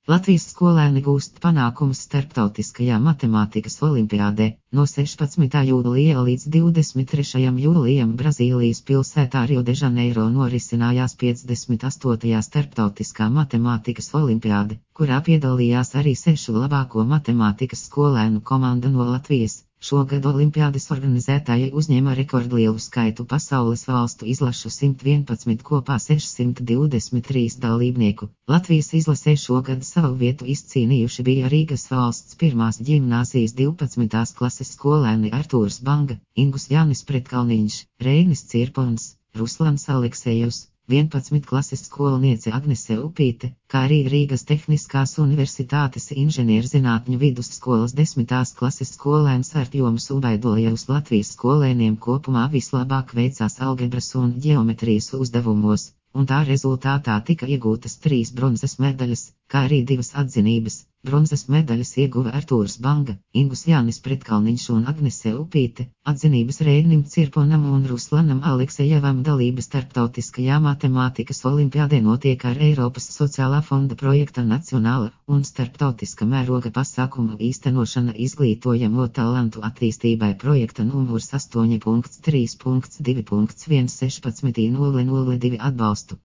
Latvijas skolēni gūst panākumus starptautiskajā matemātikas olimpiādē. No 16. jūlija līdz 23. jūlijam Brazīlijas pilsētā Rio de Janeiro norisinājās 58. starptautiskā matemātikas olimpiāde, kurā piedalījās arī 6 labāko matemātikas skolēnu komanda no Latvijas. Šogad olimpiādes organizētāji uzņēma rekordlielu skaitu pasaules valstu izlašu 111 kopā 623 dalībnieku. Latvijas izlasē šogad savu vietu izcīnījuši bija Rīgas valsts pirmās ģimnāzijas 12. klases skolēni Artūrs Banga, Ingus Jānis Pretkalniņš, Reinis Cirpons, Ruslans Aleksejevs, 11. klases skolniece Agnese Upīte, kā arī Rīgas Tehniskās universitātes inženierzinātņu vidusskolas 10. klases skolēns Artjoms Ubaidojevs. Latvijas skolēniem kopumā vislabāk veicās algebras un ģeometrijas uzdevumos, un tā rezultātā tika iegūtas 3 bronzas medaļas, kā arī 2 atzinības. Bronzas medaļas ieguva Artūrs Banga, Ingus Jānis Pretkalniņš un Agnese Upīte, atzinības Reinim Cirponam un Ruslanam Aleksejevam. Dalība starptautiskajā matemātikas olimpiādē notiek ar Eiropas sociālā fonda projekta nacionāla un starptautiska mēroga pasākumu īstenošana izglītojamo talantu attīstībai projekta numurs 8.3.2.1.16.002 atbalstu.